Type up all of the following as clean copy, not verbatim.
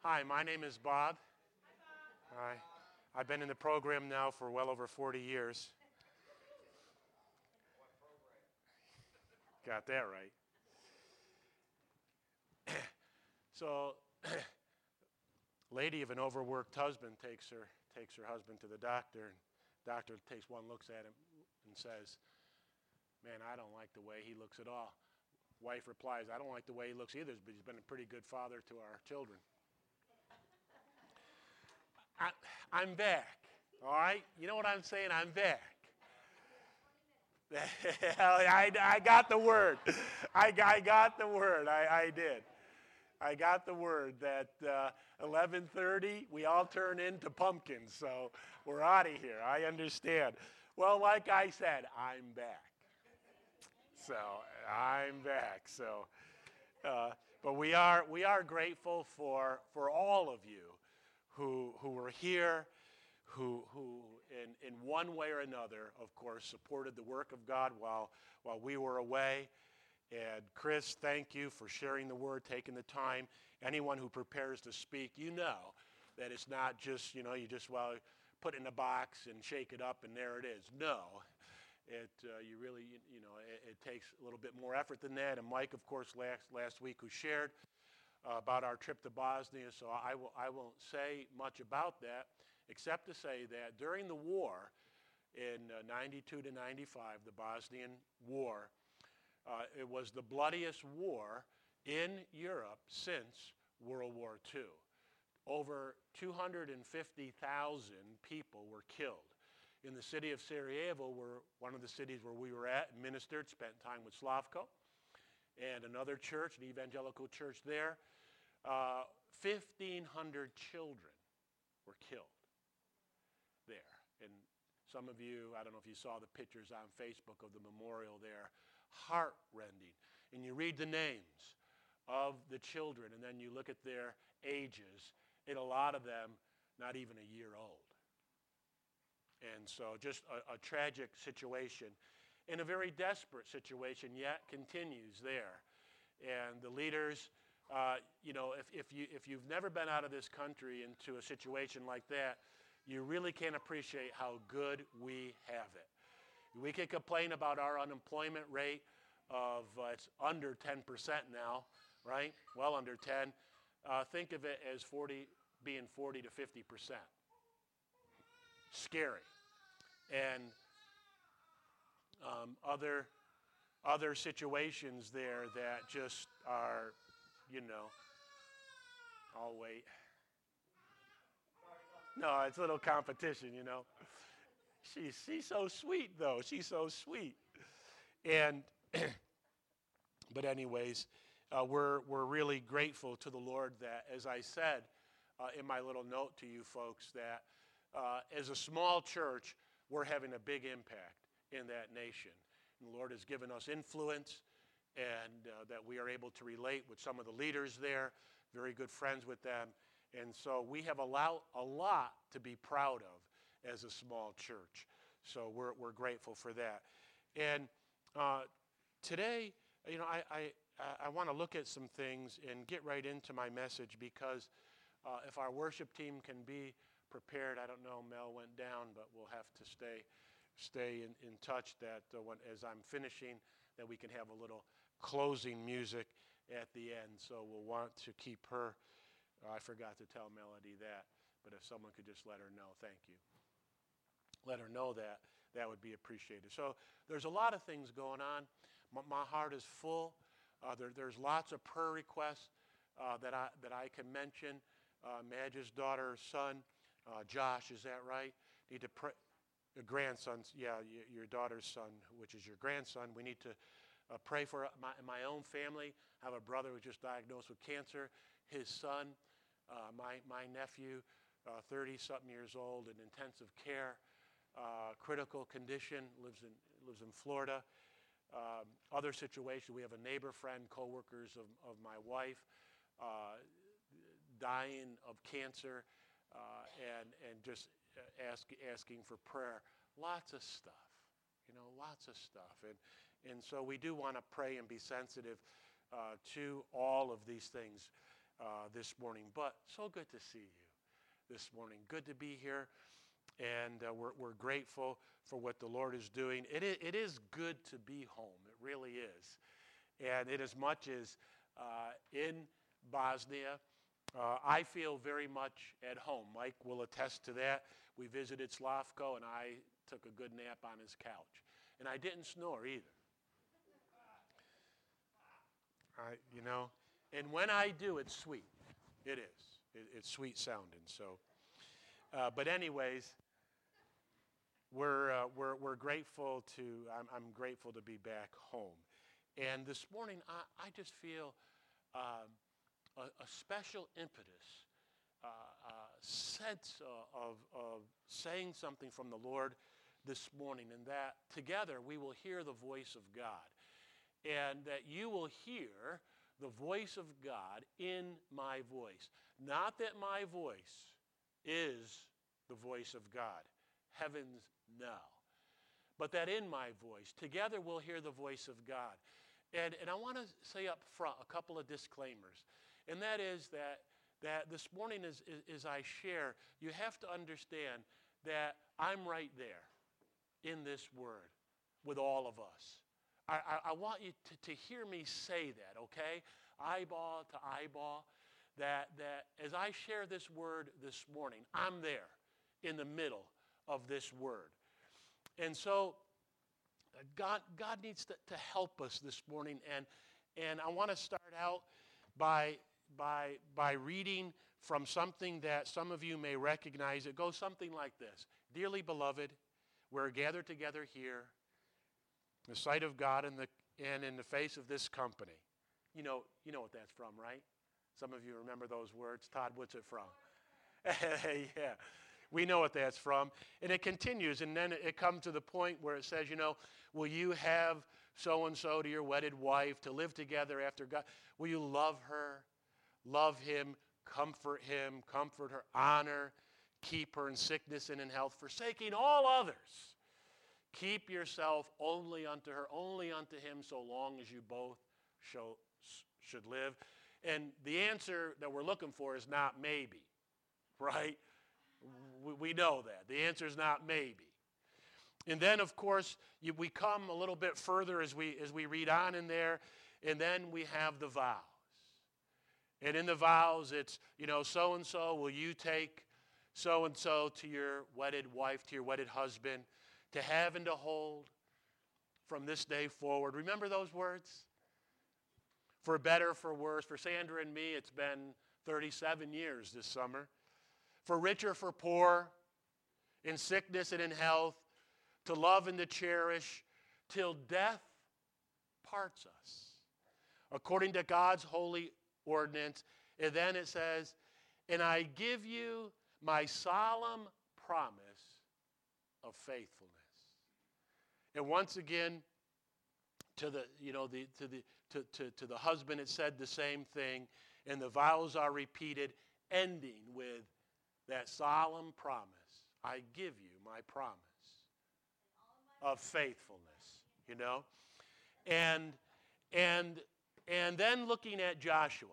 Hi, my name is Bob. Hi. I've been in the program now for well over 40 years. Got that right. So, lady of an overworked husband takes her husband to the doctor, and doctor takes one looks at him and says, "Man, I don't like the way he looks at all." Wife replies, "I don't like the way he looks either, but he's been a pretty good father to our children." I'm back. All right? You know what I'm saying? I'm back. I got the word. I got the word. I did. I got the word that 11:30 we all turn into pumpkins, so we're out of here. I understand. Well, like I said, I'm back. So I'm back. So, but we are grateful for all of you who were here, who in one way or another, of course, supported the work of God while we were away. And Chris, thank you for sharing the word, taking the time. Anyone who prepares to speak, you know that it's not just, you just, put it in a box and shake it up and there it is. No, you really, it takes a little bit more effort than that. And Mike, of course, last week who shared about our trip to Bosnia, so I won't say much about that, except to say that during the war in 92 to 95, the Bosnian War, it was the bloodiest war in Europe since World War II. Over 250,000 people were killed. In the city of Sarajevo, one of the cities where we were at, ministered, spent time with Slavko, and another church, an evangelical church there. 1,500 children were killed there. And some of you, I don't know if you saw the pictures on Facebook of the memorial there, heart-rending. And you read the names of the children, and then you look at their ages, and a lot of them not even a year old. And so just a tragic situation, and a very desperate situation yet continues there. And the leaders, if you've never been out of this country into a situation like that, you really can't appreciate how good we have it. We can complain about our unemployment rate of it's under 10% now, right? Well under 10. Think of it as being 40 to 50%. Scary. And other situations there that just are, I'll wait. No, it's a little competition, She's so sweet, though. She's so sweet. And, but anyways, we're really grateful to the Lord that, as I said in my little note to you folks, that as a small church, we're having a big impact in that nation. And the Lord has given us influence, and that we are able to relate with some of the leaders there, very good friends with them. And so we have a lot to be proud of as a small church. So we're grateful for that. And today, I want to look at some things and get right into my message, because if our worship team can be prepared, I don't know, Mel went down, but we'll have to stay in touch that as I'm finishing, that we can have a little closing music at the end. So we'll want to keep her. I forgot to tell Melody that, but if someone could just let her know, thank you. Let her know that would be appreciated. So there's a lot of things going on. My heart is full. There's lots of prayer requests that I can mention. Madge's daughter's son, Josh, is that right? Need to pray. Your grandson's, your daughter's son, which is your grandson. We need to pray for my own family. I have a brother who was just diagnosed with cancer. His son, my nephew, 30-something years old, in intensive care, critical condition, lives in Florida. Other situations, we have a neighbor friend, co-workers of my wife, dying of cancer, and just asking for prayer. Lots of stuff, lots of stuff. And so we do want to pray and be sensitive to all of these things. this morning. But so good to see you this morning. Good to be here. And we're grateful for what the Lord is doing. It is good to be home. It really is. And in as much as in Bosnia, I feel very much at home. Mike will attest to that. We visited Slavko, and I took a good nap on his couch. And I didn't snore either. And when I do, it's sweet. It is. It's sweet sounding. So, but anyways, we're grateful to. I'm grateful to be back home. And this morning, I just feel a special impetus, sense of saying something from the Lord this morning, and that together we will hear the voice of God, and that you will hear the voice of God in my voice. Not that my voice is the voice of God. Heavens, no. But that in my voice, together we'll hear the voice of God. And I want to say up front a couple of disclaimers. And that is that this morning as I share, you have to understand that I'm right there in this word with all of us. I want you to hear me say that, okay? Eyeball to eyeball, that as I share this word this morning, I'm there in the middle of this word. And so God needs to help us this morning, and I want to start out by reading from something that some of you may recognize. It goes something like this. Dearly beloved, we're gathered together here in the sight of God and in the face of this company. You know what that's from, right? Some of you remember those words. Todd, what's it from? Yeah. We know what that's from. And it continues, and then it comes to the point where it says, will you have so-and-so to your wedded wife to live together after God? Will you love her, love him, comfort her, honor, keep her in sickness and in health, forsaking all others? Keep yourself only unto her, only unto him, so long as you both should live. And the answer that we're looking for is not maybe, right? We know that. The answer is not maybe. And then, of course, we come a little bit further as we read on in there, and then we have the vows. And in the vows, it's, so-and-so, will you take so-and-so to your wedded wife, to your wedded husband, to have and to hold from this day forward. Remember those words? For better, for worse. For Sandra and me, it's been 37 years this summer. For richer, for poor, in sickness and in health, to love and to cherish, till death parts us, according to God's holy ordinance. And then it says, and I give you my solemn promise of faithfulness. And once again, to the husband, it said the same thing, and the vows are repeated, ending with that solemn promise. I give you my promise of faithfulness. And then looking at Joshua.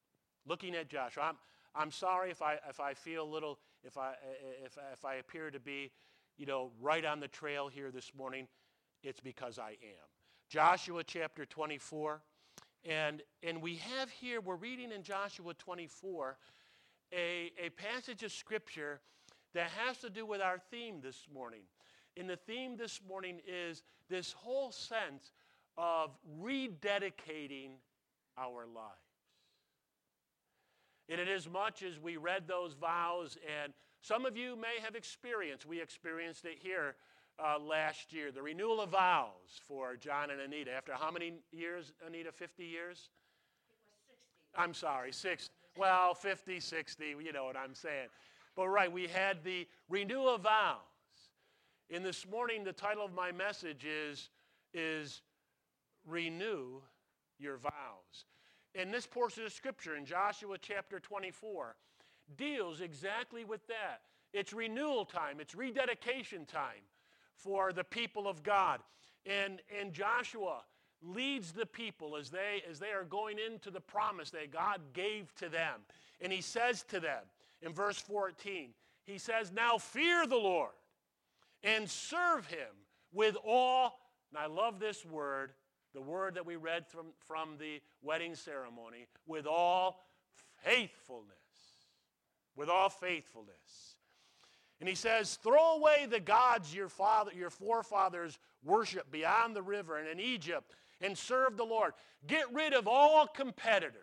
I'm sorry if I feel a little, if I appear to be, right on the trail here this morning. It's because I am. Joshua chapter 24. And we have here, we're reading in Joshua 24, a passage of Scripture that has to do with our theme this morning. And the theme this morning is this whole sense of rededicating our lives. And inasmuch as we read those vows, and some of you may have we experienced it here last year, the renewal of vows for John and Anita. After how many years, Anita? 50 years? It was 60. I'm sorry, 60. Well, 50, 60, you know what I'm saying. But right, we had the renewal of vows. And this morning, the title of my message is Renew Your Vows. And this portion of Scripture in Joshua chapter 24 deals exactly with that. It's renewal time. It's rededication time for the people of God. And Joshua, leads the people as they are going into the promise that God gave to them. And he says to them in verse 14, he says, now fear the Lord and serve him with all, and I love this word, the word that we read from the wedding ceremony, with all faithfulness. With all faithfulness. And he says, throw away the gods your forefathers worshiped beyond the river and in Egypt, and serve the Lord. Get rid of all competitors.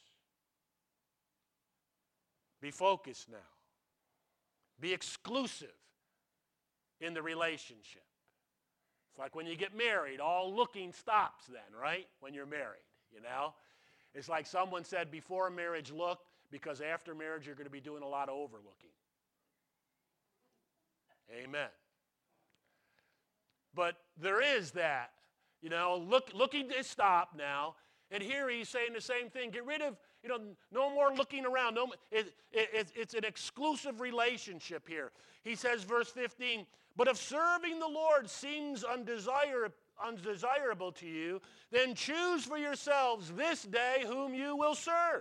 Be focused now. Be exclusive in the relationship. It's like when you get married, all looking stops then, right? When you're married, you know? It's like someone said, before marriage, look, because after marriage you're going to be doing a lot of overlooking. Amen. But there is that, you know, looking to stop now. And here he's saying the same thing. Get rid of, you know, no more looking around. It's an exclusive relationship here. He says, verse 15, but if serving the Lord seems undesirable to you, then choose for yourselves this day whom you will serve.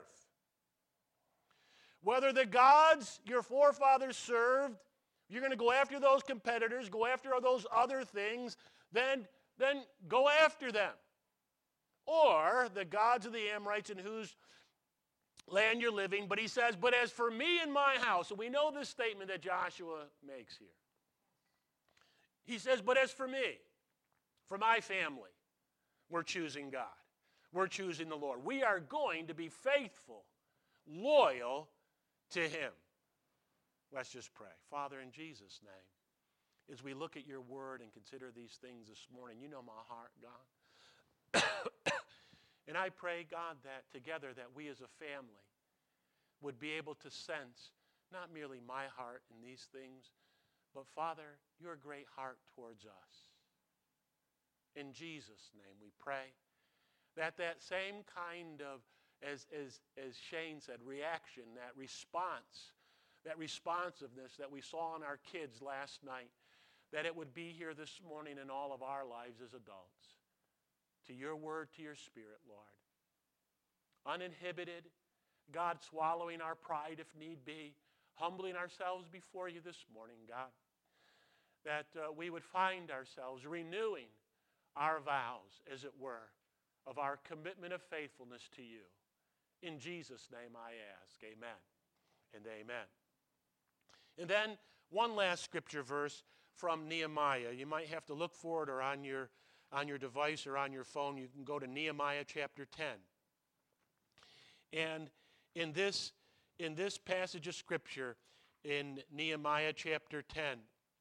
Whether the gods your forefathers served, you're going to go after those competitors, go after those other things, then go after them. Or the gods of the Amorites in whose land you're living. But he says, but as for me and my house, and we know this statement that Joshua makes here. He says, but as for me, for my family, we're choosing God. We're choosing the Lord. We are going to be faithful, loyal to him. Let's just pray. Father, in Jesus' name, as we look at your word and consider these things this morning, you know my heart, God. And I pray, God, that together that we as a family would be able to sense not merely my heart in these things, but Father, your great heart towards us. In Jesus' name we pray that same kind of, as Shane said, reaction, that response, that responsiveness that we saw in our kids last night, that it would be here this morning in all of our lives as adults. To your word, to your spirit, Lord. Uninhibited, God, swallowing our pride if need be, humbling ourselves before you this morning, God, that we would find ourselves renewing our vows, as it were, of our commitment of faithfulness to you. In Jesus' name I ask, amen and amen. And then one last scripture verse from Nehemiah. You might have to look for it or on your device or on your phone. You can go to Nehemiah chapter 10. And in this passage of scripture, in Nehemiah chapter 10,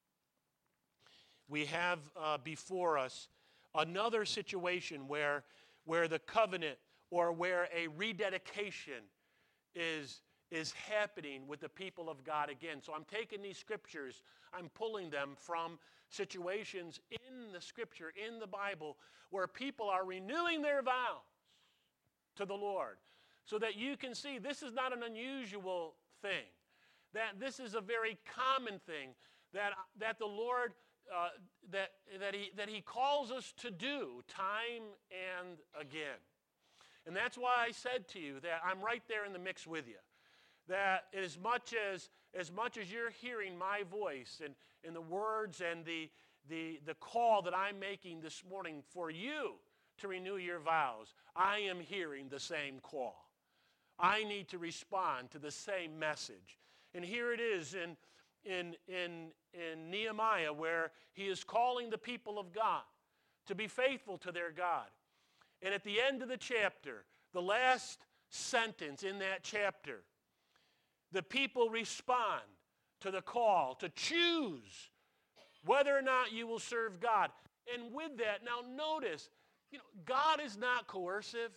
we have before us another situation where the covenant or where a rededication is happening with the people of God again. So I'm taking these scriptures, I'm pulling them from situations in the scripture, in the Bible, where people are renewing their vows to the Lord, so that you can see this is not an unusual thing, that this is a very common thing that the Lord that he calls us to do time and again. And that's why I said to you that I'm right there in the mix with you. That as much as you're hearing my voice and the words and the call that I'm making this morning for you to renew your vows, I am hearing the same call. I need to respond to the same message. And here it is in Nehemiah, where he is calling the people of God to be faithful to their God. And at the end of the chapter, the last sentence in that chapter, the people respond to the call to choose whether or not you will serve God. And with that, now notice, God is not coercive.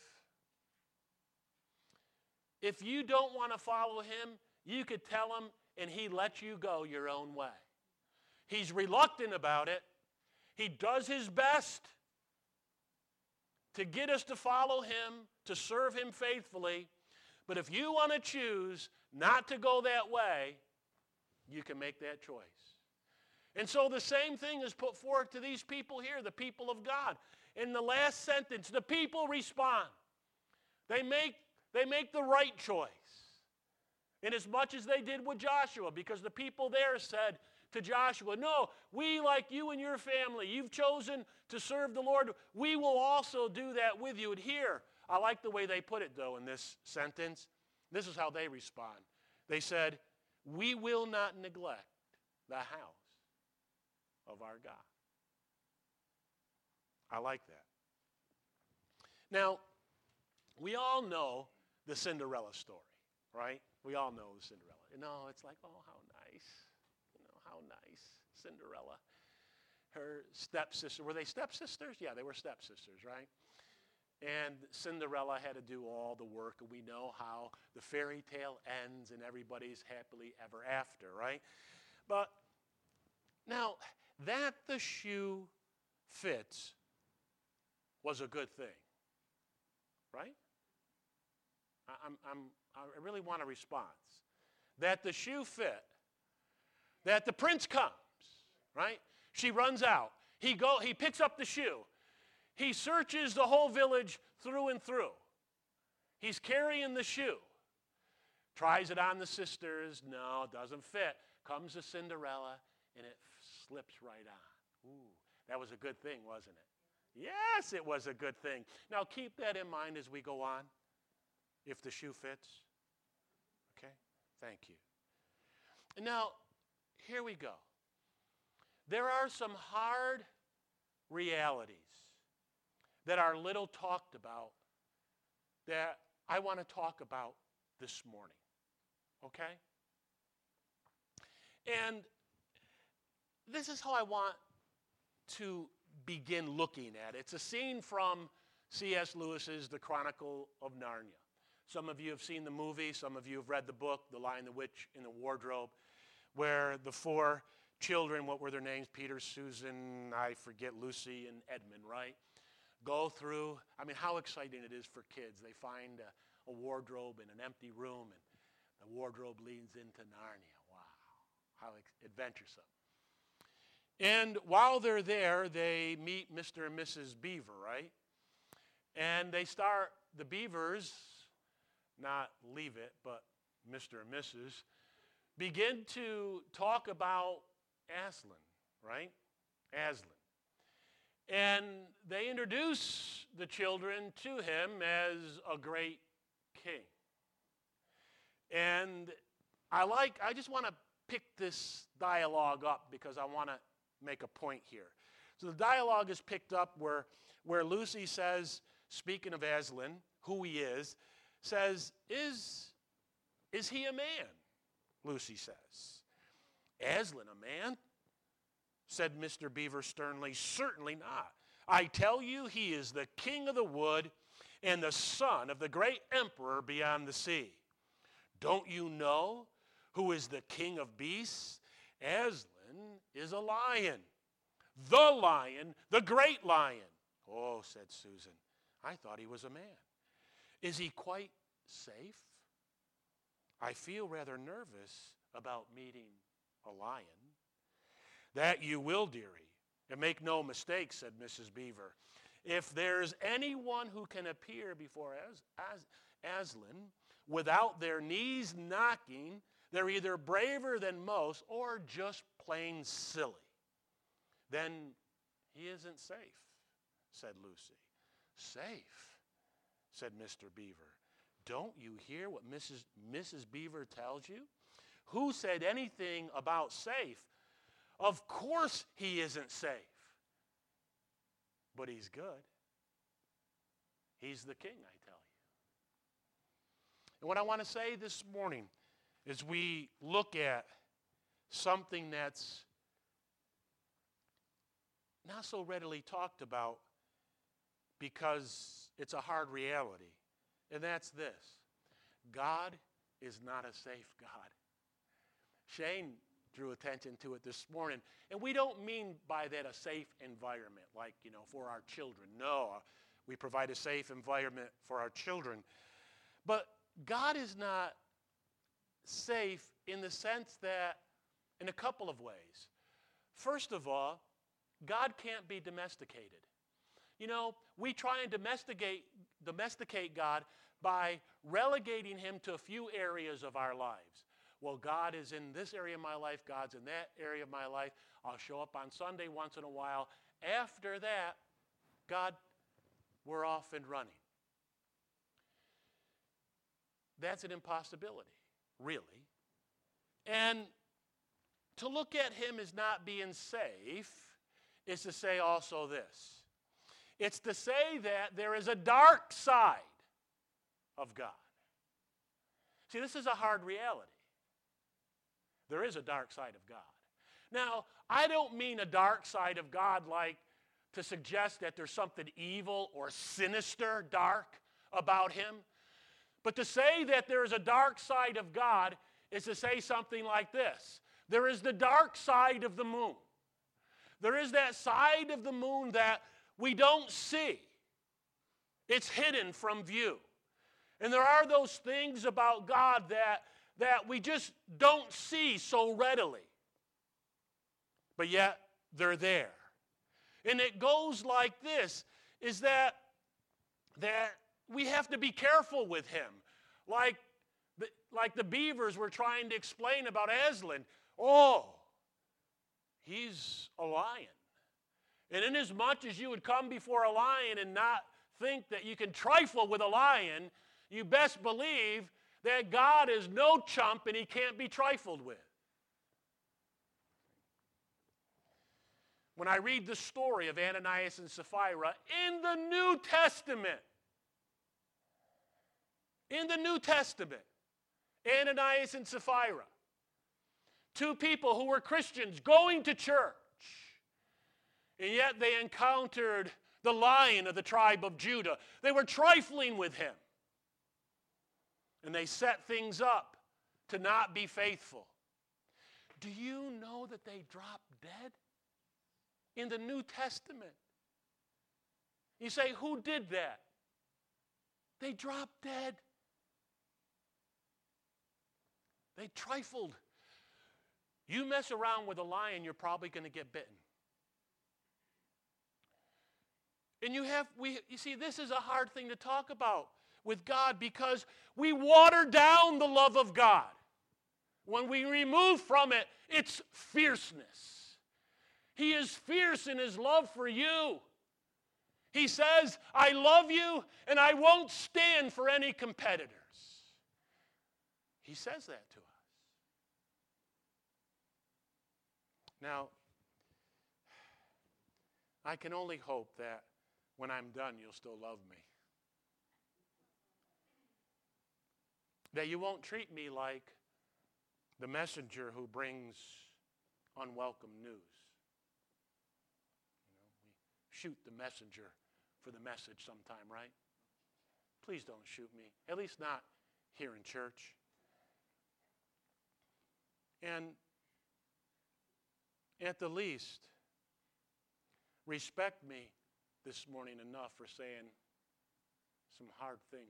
If you don't want to follow him, you could tell him and he lets you go your own way. He's reluctant about it. He does his best to get us to follow him, to serve him faithfully. But if you want to choose not to go that way, you can make that choice. And so the same thing is put forth to these people here, the people of God. in the last sentence, the people respond. They make the right choice. In as much as they did with Joshua, because the people there said to Joshua, no, we like you and your family, you've chosen to serve the Lord. We will also do that with you. And here, I like the way they put it, though, in this sentence. This is how they respond. They said, we will not neglect the house of our God. I like that. Now, we all know the Cinderella story, right? We all know the Cinderella. It's like, oh, how nice. How nice. Cinderella. Her stepsister. Were they stepsisters? Yeah, they were stepsisters, right? And Cinderella had to do all the work, and we know how the fairy tale ends and everybody's happily ever after, right? But now, that the shoe fits was a good thing, right? I really want a response. That the shoe fit, that the prince comes, right? She runs out. He picks up the shoe. He searches the whole village through and through. He's carrying the shoe. Tries it on the sisters. No, it doesn't fit. Comes to Cinderella, and it slips right on. Ooh, that was a good thing, wasn't it? Yes, it was a good thing. Now, keep that in mind as we go on, if the shoe fits. Okay? Thank you. And now, here we go. There are some hard realities that are little talked about that I want to talk about this morning. Okay? And this is how I want to begin looking at it. It's a scene from C.S. Lewis's The Chronicle of Narnia. Some of you have seen the movie. Some of you have read the book, The Lion, the Witch, and the Wardrobe, where the four children, what were their names? Peter, Susan, I forget, Lucy, and Edmund, right? Go through. I mean, how exciting it is for kids. They find a wardrobe in an empty room, and the wardrobe leads into Narnia. Wow, how adventuresome. And while they're there, they meet Mr. and Mrs. Beaver, right? And they start, the Beavers, not leave it, but Mr. and Mrs., begin to talk about Aslan, right? Aslan. And they introduce the children to him as a great king. And I just want to pick this dialogue up because I want to make a point here. So the dialogue is picked up where Lucy says, speaking of Aslan, who he is, says, is he a man? Lucy says. Aslan a man? Said Mr. Beaver sternly. Certainly not. I tell you, he is the king of the wood and the son of the great emperor beyond the sea. Don't you know who is the king of beasts? Aslan is a lion. The great lion. Oh, said Susan, I thought he was a man. Is he quite safe? I feel rather nervous about meeting a lion. That you will, dearie, and make no mistake, said Mrs. Beaver. If there's anyone who can appear before Aslan without their knees knocking, they're either braver than most or just plain silly. Then he isn't safe, said Lucy. Safe, said Mr. Beaver. Don't you hear what Mrs. Beaver tells you? Who said anything about safe? Of course he isn't safe. But he's good. He's the king, I tell you. And what I want to say this morning is we look at something that's not so readily talked about because it's a hard reality. And that's this. God is not a safe God. Shane drew attention to it this morning. And we don't mean by that a safe environment, like, for our children. No, we provide a safe environment for our children. But God is not safe in the sense that, in a couple of ways. First of all, God can't be domesticated. we try and domesticate God by relegating him to a few areas of our lives. Well, God is in this area of my life. God's in that area of my life. I'll show up on Sunday once in a while. After that, God, we're off and running. That's an impossibility, really. And to look at him as not being safe is to say also this. It's to say that there is a dark side of God. See, this is a hard reality. There is a dark side of God. Now, I don't mean a dark side of God like to suggest that there's something evil or sinister, dark about him. But to say that there is a dark side of God is to say something like this. There is the dark side of the moon. There is that side of the moon that we don't see. It's hidden from view. And there are those things about God that we just don't see so readily. But yet, they're there. And it goes like this, is that we have to be careful with him. Like the beavers were trying to explain about Aslan. Oh, he's a lion. And inasmuch as you would come before a lion and not think that you can trifle with a lion, you best believe that God is no chump and he can't be trifled with. When I read the story of Ananias and Sapphira in the New Testament, Ananias and Sapphira, two people who were Christians going to church, and yet they encountered the Lion of the tribe of Judah. They were trifling with him. And they set things up to not be faithful. Do you know that they dropped dead in the New Testament? You say, who did that? They dropped dead. They trifled. You mess around with a lion, you're probably going to get bitten. And you see, this is a hard thing to talk about with God because we water down the love of God. When we remove from it its fierceness. He is fierce in his love for you. He says, I love you and I won't stand for any competitors. He says that to us. Now, I can only hope that when I'm done, you'll still love me. That you won't treat me like the messenger who brings unwelcome news. We shoot the messenger for the message sometime, right? Please don't shoot me, at least not here in church. And at the least, respect me this morning enough for saying some hard things.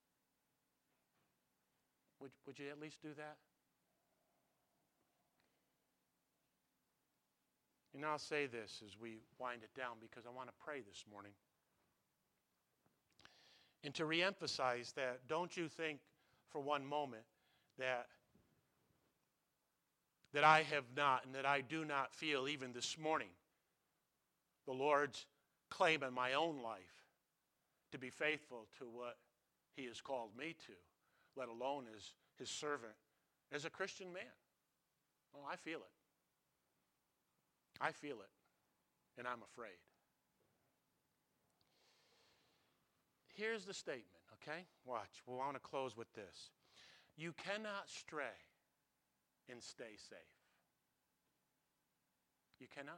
Would you at least do that? And I'll say this as we wind it down because I want to pray this morning. And to reemphasize that, don't you think for one moment that I have not and that I do not feel even this morning the Lord's claim in my own life to be faithful to what he has called me to, let alone as his servant, as a Christian man. Oh, I feel it. I feel it, and I'm afraid. Here's the statement, okay? Watch. We want to close with this. You cannot stray and stay safe. You cannot.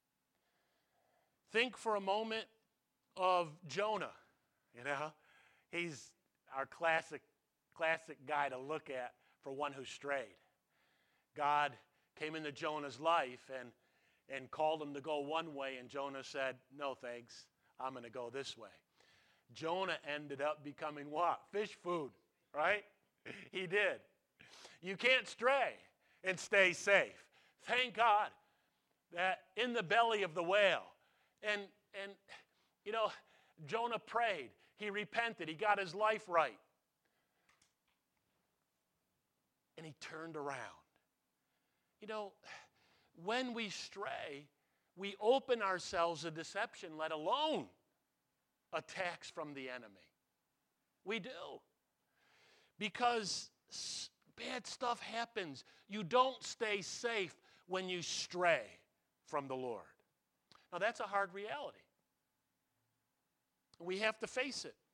Think for a moment of Jonah. You know, he's our classic guy to look at for one who strayed. God came into Jonah's life and called him to go one way, and Jonah said, no thanks, I'm going to go this way. Jonah ended up becoming what? Fish food, right? He did. You can't stray and stay safe. Thank God that in the belly of the whale, and You know, Jonah prayed. He repented. He got his life right. And he turned around. You know, when we stray, we open ourselves to deception, let alone attacks from the enemy. We do. Because bad stuff happens. You don't stay safe when you stray from the Lord. Now, that's a hard reality. We have to face it.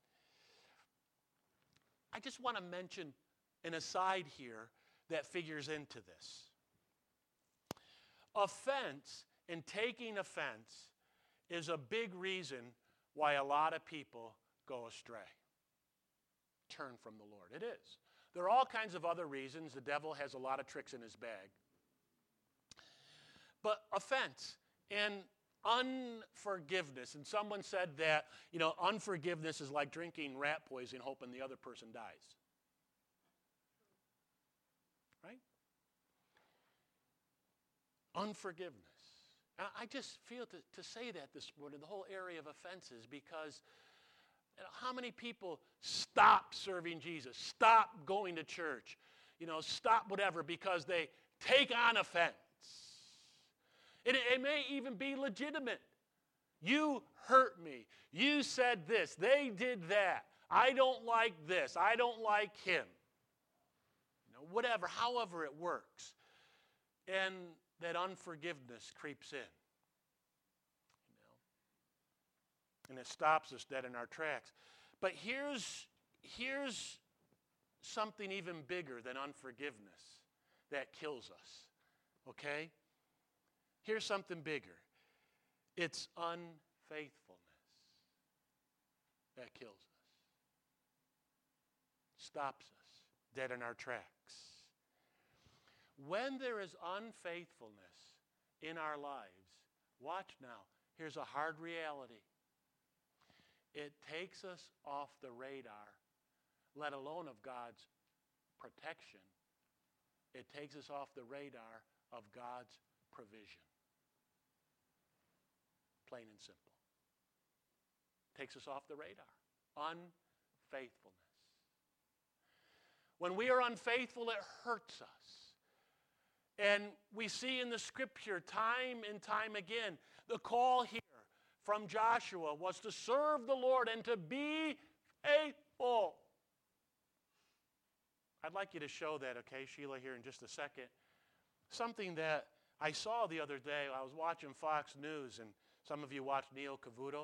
I just want to mention an aside here that figures into this. Offense and taking offense is a big reason why a lot of people go astray. Turn from the Lord. It is. There are all kinds of other reasons. The devil has a lot of tricks in his bag. But offense and unforgiveness, and someone said that, unforgiveness is like drinking rat poison hoping the other person dies. Right? Unforgiveness. I just feel to say that this morning, the whole area of offenses, because how many people stop serving Jesus, stop going to church, stop whatever because they take on offense. It may even be legitimate. You hurt me. You said this. They did that. I don't like this. I don't like him. Whatever, however it works. And that unforgiveness creeps in. And it stops us dead in our tracks. But here's something even bigger than unforgiveness that kills us. Okay? Here's something bigger. It's unfaithfulness that kills us. Stops us dead in our tracks. When there is unfaithfulness in our lives, watch now, here's a hard reality. It takes us off the radar, let alone of God's protection. It takes us off the radar of God's provision. Plain and simple. Takes us off the radar. Unfaithfulness. When we are unfaithful, it hurts us. And we see in the scripture time and time again, the call here from Joshua was to serve the Lord and to be faithful. I'd like you to show that, okay, Sheila, here in just a second. Something that I saw the other day. I was watching Fox News, and some of you watch Neil Cavuto,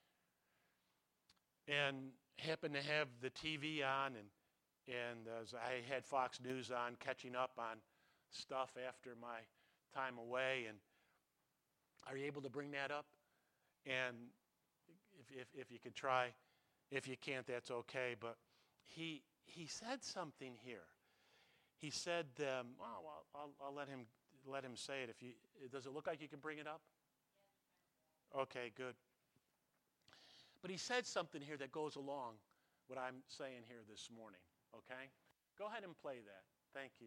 and happened to have the TV on, and as I had Fox News on, catching up on stuff after my time away. And are you able to bring that up? And if you could try, if you can't, that's okay. But he said something here. He said, I'll let him say it. Does it look like you can bring it up? Okay, good. But he said something here that goes along what I'm saying here this morning. Okay, go ahead and play that. Thank you.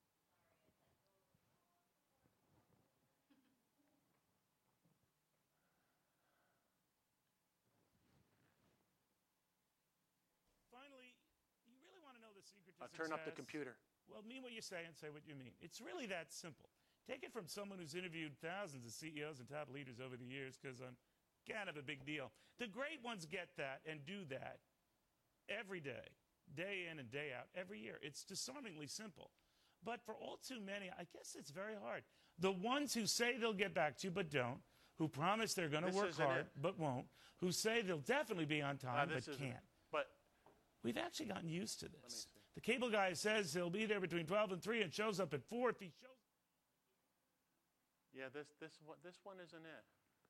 Finally, you really want to know the secret to success? Turn up the computer. Well, mean what you say and say what you mean. It's really that simple. Take it from someone who's interviewed thousands of CEOs and top leaders over the years, because I'm kind of a big deal. The great ones get that and do that every day in and day out, every year. It's disarmingly simple. But for all too many, I guess it's very hard. The ones who say they'll get back to you but don't, who promise they're going to work hard but won't, who say they'll definitely be on time but can't. But we've actually gotten used to this. The cable guy says he'll be there between 12 and 3 and shows up at 4. If he shows up... Yeah, this one isn't it.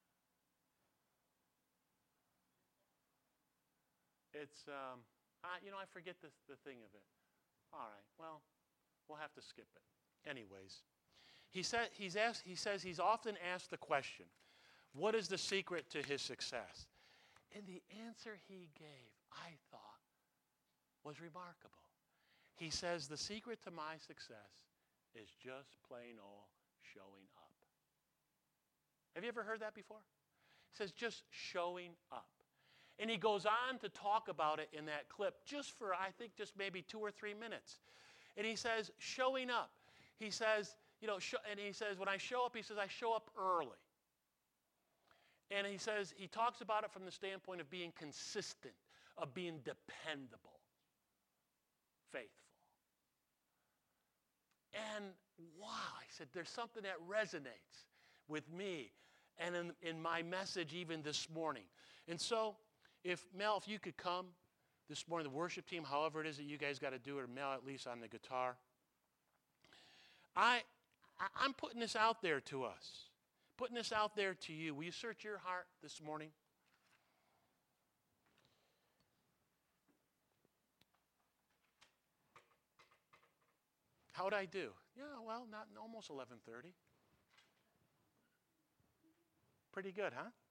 It's, I forget the thing of it. All right, well, we'll have to skip it. Anyways, he says he's often asked the question, what is the secret to his success? And the answer he gave, I thought, was remarkable. He says, the secret to my success is just plain old showing up. Have you ever heard that before? He says, just showing up. And he goes on to talk about it in that clip just for, I think, just maybe 2 or 3 minutes. And he says, showing up. He says, and he says, when I show up, he says, I show up early. And he says, he talks about it from the standpoint of being consistent, of being dependable, faithful. And wow, I said, there's something that resonates with me and in my message even this morning. And so, Mel, if you could come this morning, the worship team, however it is that you guys got to do it, or Mel at least on the guitar. I'm putting this out there to us, putting this out there to you. Will you search your heart this morning? How'd I do? Yeah, well, not almost 11:30. Pretty good, huh?